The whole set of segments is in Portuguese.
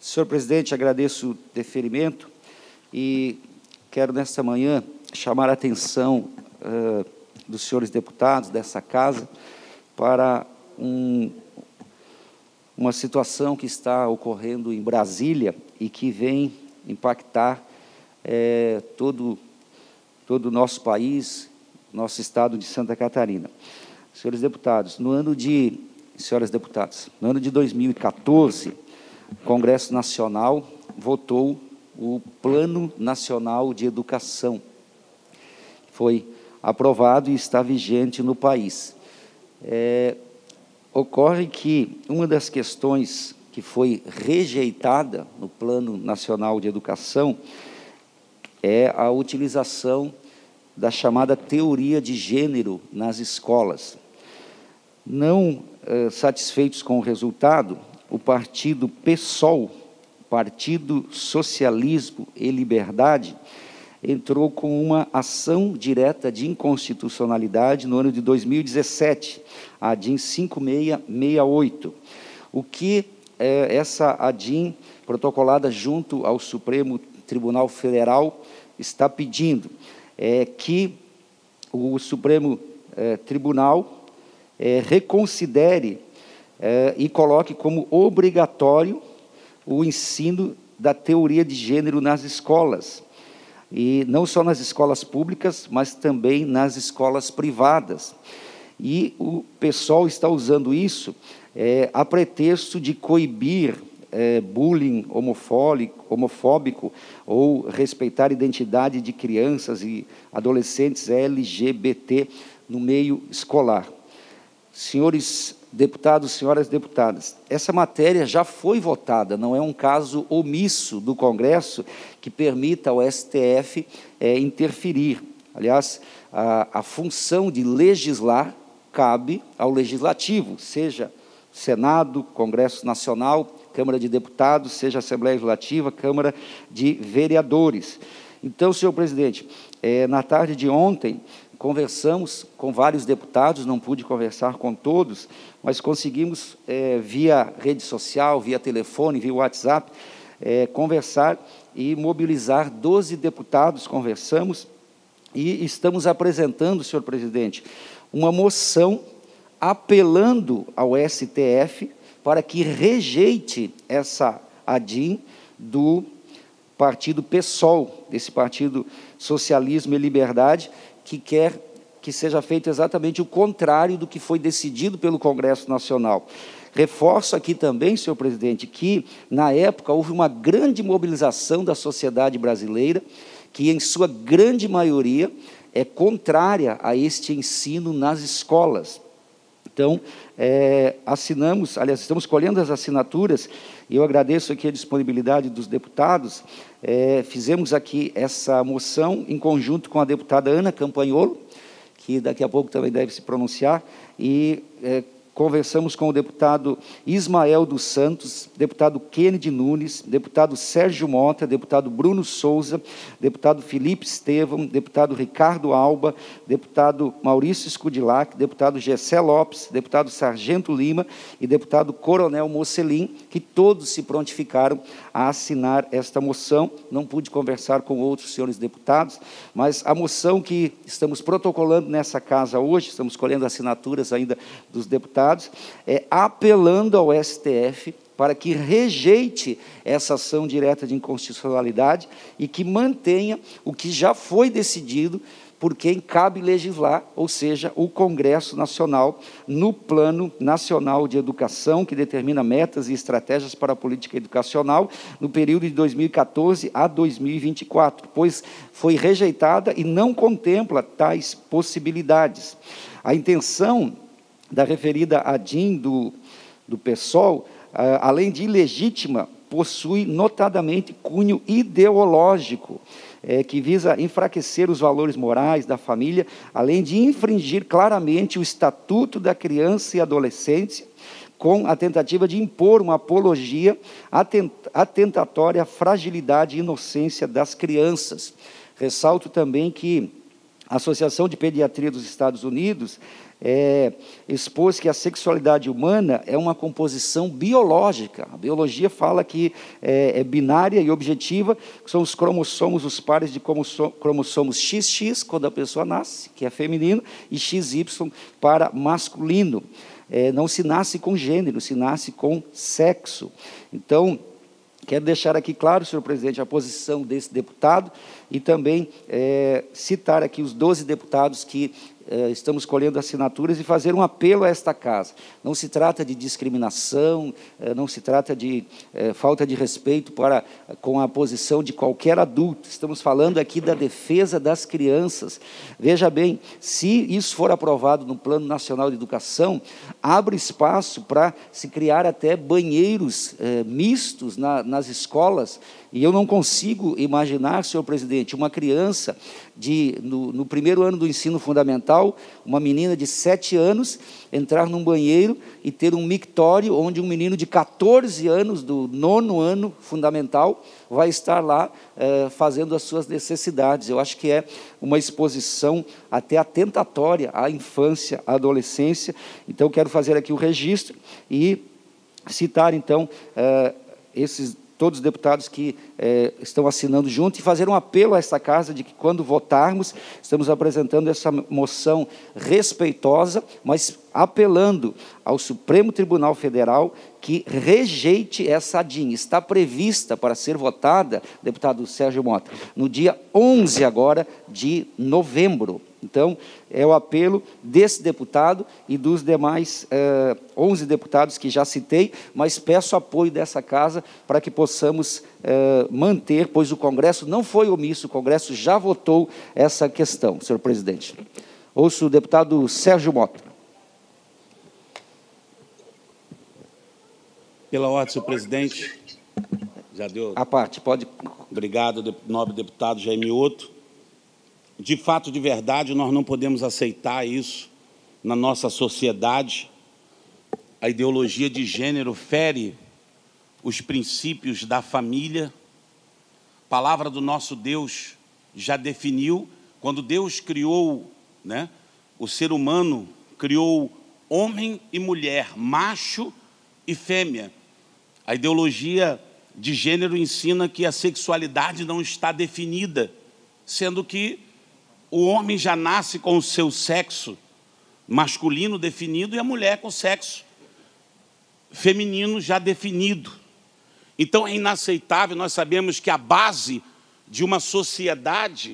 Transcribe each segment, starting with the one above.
Senhor presidente, agradeço o deferimento e quero, nesta manhã, chamar a atenção dos senhores deputados dessa casa para uma situação que está ocorrendo em Brasília e que vem impactar todo o nosso país, nosso estado de Santa Catarina. Senhores deputados, senhoras deputadas, no ano de 2014, o Congresso Nacional votou o Plano Nacional de Educação. Foi aprovado e está vigente no país. Ocorre que uma das questões que foi rejeitada no Plano Nacional de Educação é a utilização da chamada teoria de gênero nas escolas. Não satisfeitos com o resultado, o partido PSOL, Partido Socialismo e Liberdade, entrou com uma ação direta de inconstitucionalidade no ano de 2017, a ADIM 5668. O que essa ADIM, protocolada junto ao Supremo Tribunal Federal, está pedindo é que o Supremo Tribunal reconsidere e coloque como obrigatório o ensino da teoria de gênero nas escolas, e não só nas escolas públicas, mas também nas escolas privadas. E o pessoal está usando isso a pretexto de coibir bullying homofóbico ou respeitar a identidade de crianças e adolescentes LGBT no meio escolar. Senhores deputados, senhoras deputadas, essa matéria já foi votada, não é um caso omisso do Congresso que permita ao STF interferir. Aliás, a função de legislar cabe ao Legislativo, seja Senado, Congresso Nacional, Câmara de Deputados, seja Assembleia Legislativa, Câmara de Vereadores. Então, senhor presidente, na tarde de ontem, conversamos com vários deputados, não pude conversar com todos, mas conseguimos, via rede social, via telefone, via WhatsApp, conversar e mobilizar 12 deputados, conversamos, e estamos apresentando, senhor presidente, uma moção apelando ao STF para que rejeite essa ADIM do partido PSOL, desse Partido Socialismo e Liberdade, que quer que seja feito exatamente o contrário do que foi decidido pelo Congresso Nacional. Reforço aqui também, senhor presidente, que, na época, houve uma grande mobilização da sociedade brasileira, que, em sua grande maioria, é contrária a este ensino nas escolas. Então, assinamos, aliás, estamos colhendo as assinaturas, e eu agradeço aqui a disponibilidade dos deputados. Fizemos aqui essa moção em conjunto com a deputada Ana Campanholo, que daqui a pouco também deve se pronunciar, e conversamos com o deputado Ismael dos Santos, deputado Kennedy Nunes, deputado Sérgio Mota, deputado Bruno Souza, deputado Felipe Estevão, deputado Ricardo Alba, deputado Maurício Scudilac, deputado Gessé Lopes, deputado Sargento Lima e deputado Coronel Mocelin, que todos se prontificaram a assinar esta moção. Não pude conversar com outros senhores deputados, mas a moção que estamos protocolando nessa casa hoje, estamos colhendo assinaturas ainda dos deputados, apelando ao STF para que rejeite essa ação direta de inconstitucionalidade e que mantenha o que já foi decidido por quem cabe legislar, ou seja, o Congresso Nacional, no Plano Nacional de Educação, que determina metas e estratégias para a política educacional no período de 2014 a 2024, pois foi rejeitada e não contempla tais possibilidades. A intenção da referida ADIM do PSOL, além de ilegítima, possui notadamente cunho ideológico, que visa enfraquecer os valores morais da família, além de infringir claramente o Estatuto da Criança e Adolescência, com a tentativa de impor uma apologia atentatória à fragilidade e inocência das crianças. Ressalto também que a Associação de Pediatria dos Estados Unidos expôs que a sexualidade humana é uma composição biológica. A biologia fala que é binária e objetiva, que são os cromossomos, os pares de cromossomos XX, quando a pessoa nasce, que é feminino, e XY para masculino. Não se nasce com gênero, se nasce com sexo. Então, quero deixar aqui claro, senhor presidente, a posição desse deputado e também citar aqui os 12 deputados que estamos colhendo assinaturas e fazer um apelo a esta casa. Não se trata de discriminação, não se trata de falta de respeito com a posição de qualquer adulto. Estamos falando aqui da defesa das crianças. Veja bem, se isso for aprovado no Plano Nacional de Educação, abre espaço para se criar até banheiros mistos nas escolas. E eu não consigo imaginar, senhor presidente, uma criança no primeiro ano do ensino fundamental, uma menina de 7 anos, entrar num banheiro e ter um mictório onde um menino de 14 anos, do 9º ano fundamental, vai estar lá fazendo as suas necessidades. Eu acho que é uma exposição até atentatória à infância, à adolescência. Então, quero fazer aqui o registro e citar, então, todos os deputados que estão assinando junto e fazer um apelo a esta casa de que, quando votarmos, estamos apresentando essa moção respeitosa, mas apelando ao Supremo Tribunal Federal que rejeite essa ADIM. Está prevista para ser votada, deputado Sérgio Mota, no dia 11 agora de novembro. Então, é o apelo desse deputado e dos demais 11 deputados que já citei, mas peço apoio dessa casa para que possamos manter, pois o Congresso não foi omisso, o Congresso já votou essa questão, senhor presidente. Ouço o deputado Sérgio Mota. Pela ordem, senhor presidente. Já deu? A parte, pode. Obrigado, nobre deputado Jair Mioto. De fato, de verdade, nós não podemos aceitar isso na nossa sociedade. A ideologia de gênero fere os princípios da família. A palavra do nosso Deus já definiu, quando Deus criou, o ser humano, criou homem e mulher, macho e fêmea. A ideologia de gênero ensina que a sexualidade não está definida, sendo que o homem já nasce com o seu sexo masculino definido e a mulher com o sexo feminino já definido. Então é inaceitável. Nós sabemos que a base de uma sociedade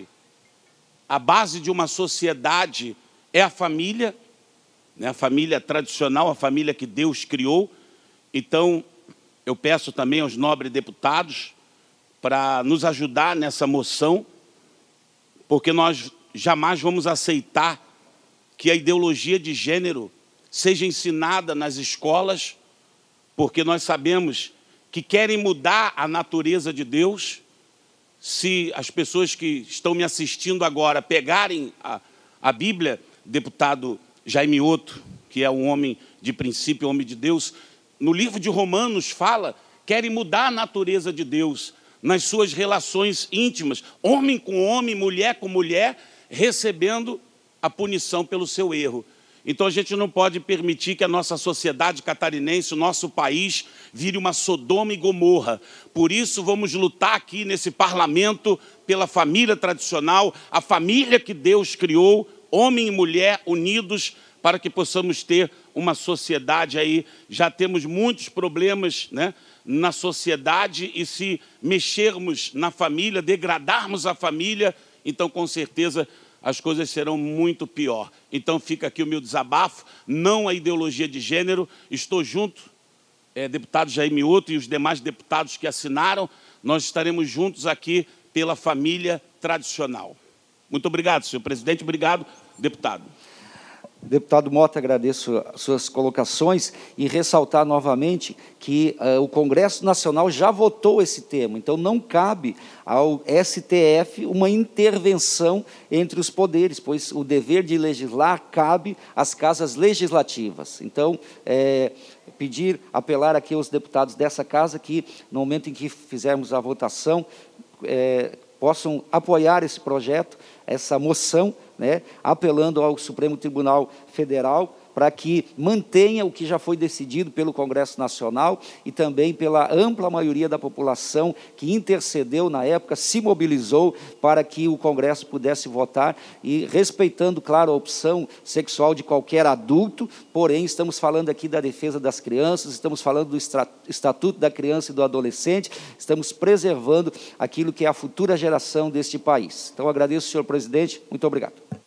é a família, a família tradicional, a família que Deus criou. Então, eu peço também aos nobres deputados para nos ajudar nessa moção, porque nós jamais vamos aceitar que a ideologia de gênero seja ensinada nas escolas, porque nós sabemos que querem mudar a natureza de Deus. Se as pessoas que estão me assistindo agora pegarem a Bíblia, deputado Jair Mioto, que é um homem de princípio, homem de Deus, no livro de Romanos fala, querem mudar a natureza de Deus nas suas relações íntimas, homem com homem, mulher com mulher, recebendo a punição pelo seu erro. Então, a gente não pode permitir que a nossa sociedade catarinense, o nosso país, vire uma Sodoma e Gomorra. Por isso, vamos lutar aqui nesse parlamento pela família tradicional, a família que Deus criou, homem e mulher unidos, para que possamos ter uma sociedade aí. Já temos muitos problemas, na sociedade, e se mexermos na família, degradarmos a família, então, com certeza, as coisas serão muito pior. Então, fica aqui o meu desabafo, não a ideologia de gênero. Estou junto, deputado Jair Mioto e os demais deputados que assinaram, nós estaremos juntos aqui pela família tradicional. Muito obrigado, senhor presidente. Obrigado, deputado. Deputado Mota, agradeço as suas colocações e ressaltar novamente que o Congresso Nacional já votou esse tema, então não cabe ao STF uma intervenção entre os poderes, pois o dever de legislar cabe às casas legislativas. Então, apelar aqui aos deputados dessa casa que, no momento em que fizermos a votação, possam apoiar esse projeto, essa moção, né, apelando ao Supremo Tribunal Federal para que mantenha o que já foi decidido pelo Congresso Nacional e também pela ampla maioria da população que intercedeu na época, se mobilizou para que o Congresso pudesse votar e respeitando, claro, a opção sexual de qualquer adulto, porém estamos falando aqui da defesa das crianças, estamos falando do Estatuto da Criança e do Adolescente, estamos preservando aquilo que é a futura geração deste país. Então, agradeço, senhor presidente, muito obrigado.